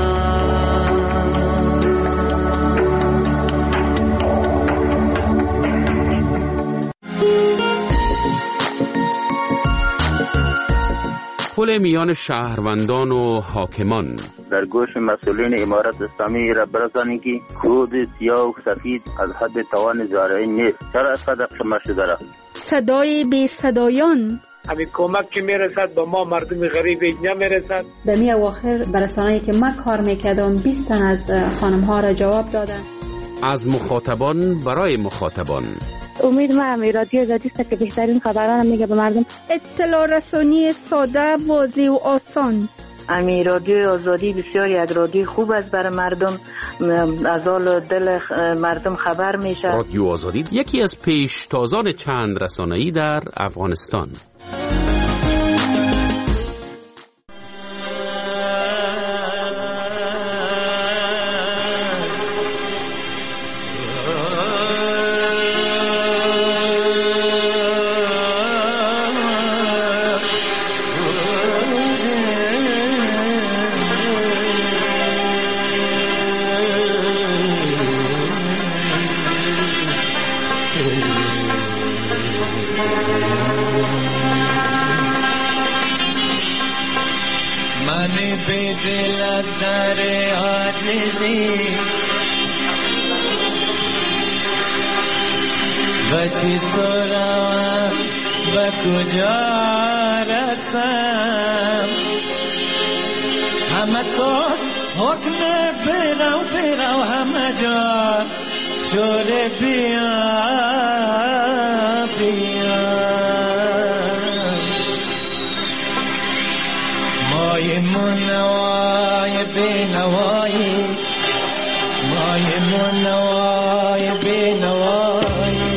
پل میان شهروندان و حاکمان. در گوش مسئولین امارت اسلامی را برسانید که کود سیاه و سفید از حد توان زارعین نیست. چرا اسقدر شما شده را؟ صدای بی صدایان. همین کمک که میرسد به ما مردم غریب نمیرسد. در می اواخر برسانه‌ای که من کار میکردم 20 تن از خانم ها را جواب دادن. از مخاطبان برای مخاطبان. امید ما رادیو آزادی است که بهترین خبران میگه به مردم. اطلاع رسانی ساده، واضح و آسان. رادیو آزادی بسیاری از رادیو خوب است برای مردم، از حال دل مردم خبر میشه. رادیو آزادی یکی از پیشتازان چند رسانه‌ای در افغانستان. من بی دل از در عاجزی و چی سرم و کجا رسم همه ساز حکم برو همه جاست شور بیا مای منوای بینوایی مای منوای بینوایی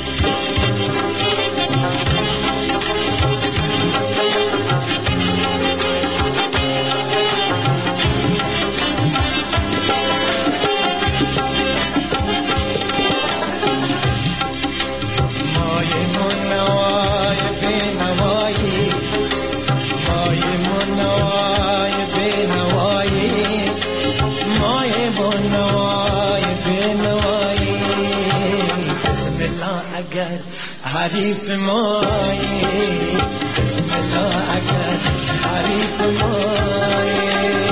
حریف مایی بسم الله اگر حریف مایی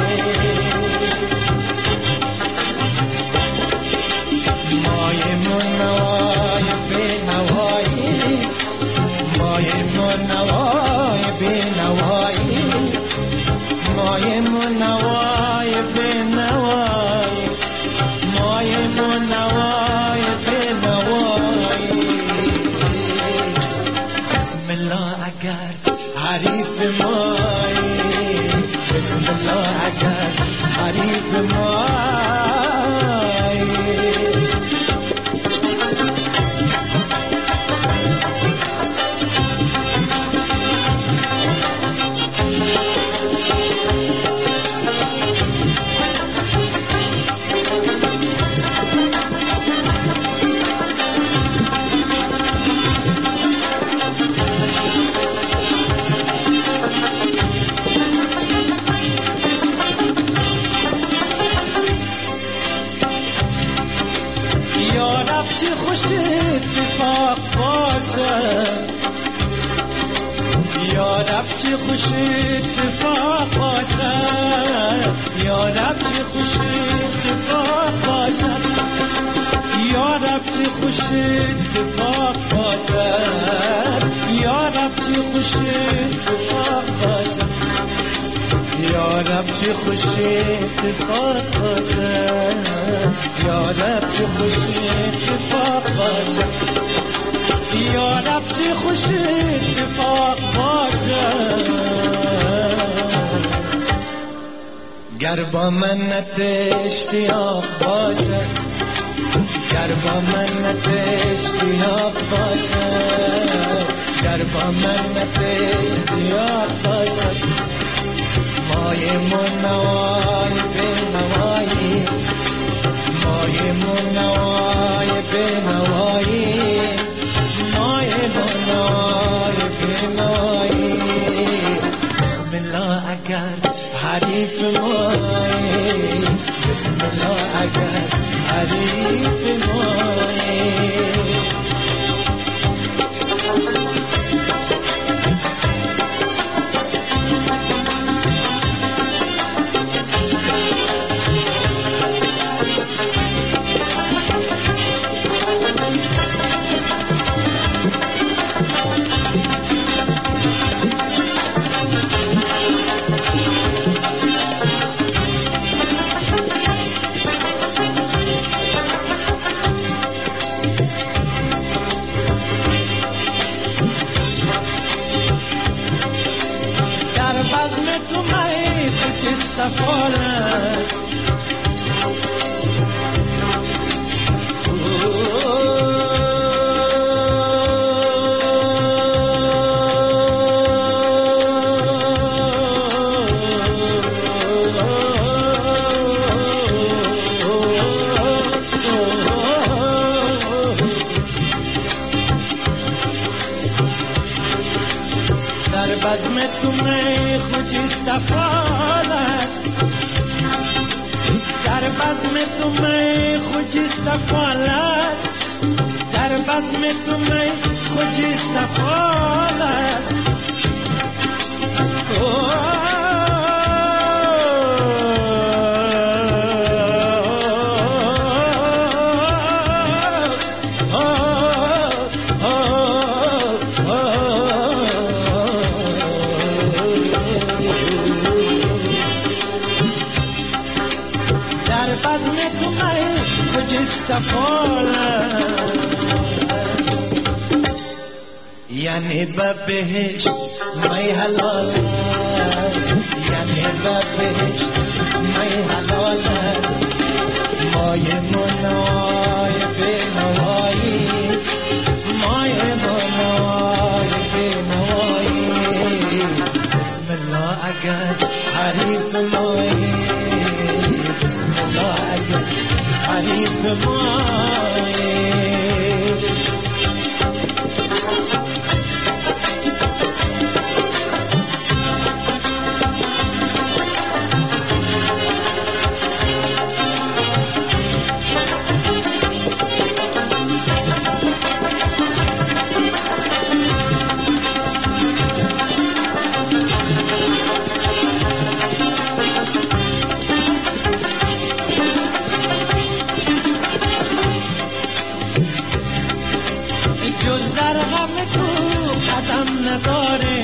مای منوای بینوایی مای منوای بینوایی مای منوای بینوایی مای منوای بینوایی اگر حریف مایی بسم الله اگر حریف مایی یا رب چه خوش اتفاق باشد یا رب چه خوش اتفاق باشد یا رب چه خوش اتفاق باشد یا رب چه خوش اتفاق باشد یا رب چه خوش اتفاق باشد یا رب چه خوش اتفاق باشد یا رب چه خوش اتفاق باشد گر با منت اشتیاق باشد گر با منت اشتیاق باشد گر با منت اشتیاق باشد مای منوای بینوایی مای منوای بینوایی مای منوای بینوایی بسم الله اگر حریف مایی بسم الله اگر حریف مایی در بزم تو می خوشیست فالست در بزم تو می خوشیست فالست در بزم تو می خوشیست فالست بزم تو می خجست فالت یعنی به بهشت می حلال است یعنی به بهشت می حلال است مای منوای بنوایی مای منوای بنوایی بسم الله اگر حریف مایی بسم الله اگر حریف مایی جز در غم تو قدم نداره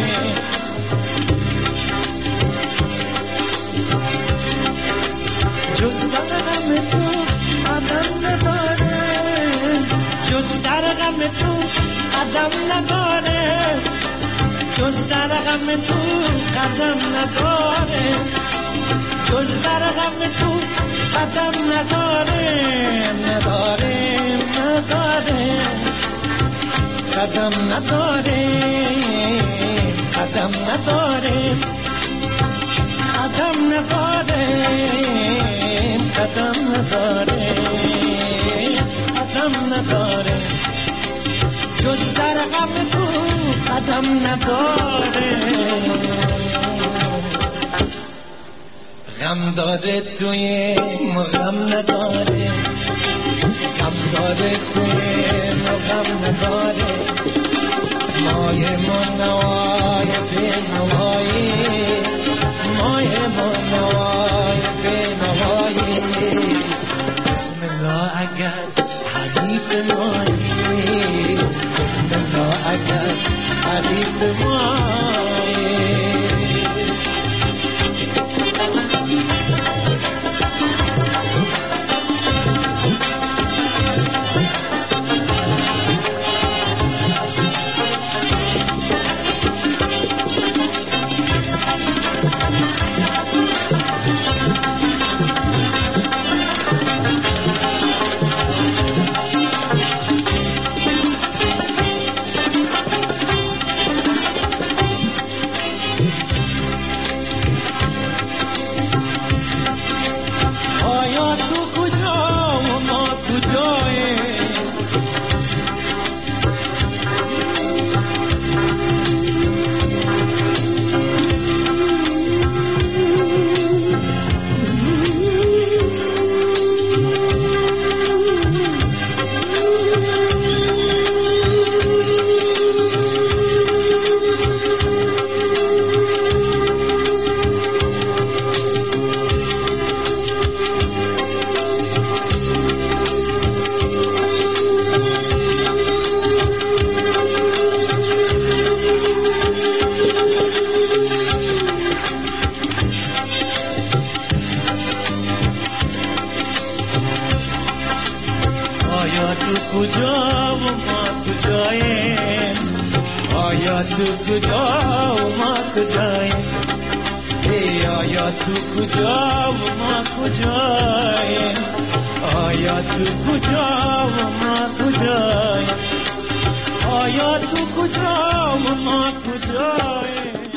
جز در غم تو قدم نداره جز در غم تو قدم نداره جز در غم تو قدم نداره جز در غم تو قدم نداره نداره نداره قدم نداره قدم نداره قدم نداره قدم نداره قدم نداره جز در غم تو قدم نداره غم داره توی مغم نداره غم داره توی مغم نداره مای منوای بنوایی مای منوای بنوایی بسم الله اگر حریف مایی بسم الله اگر حریف مایی کجا و ما کجاییم آیا تو کجا و ما کجاییم آیا تو کجا و ما کجاییم آیا تو کجا و ما کجاییم آیا تو کجا و ما کجاییم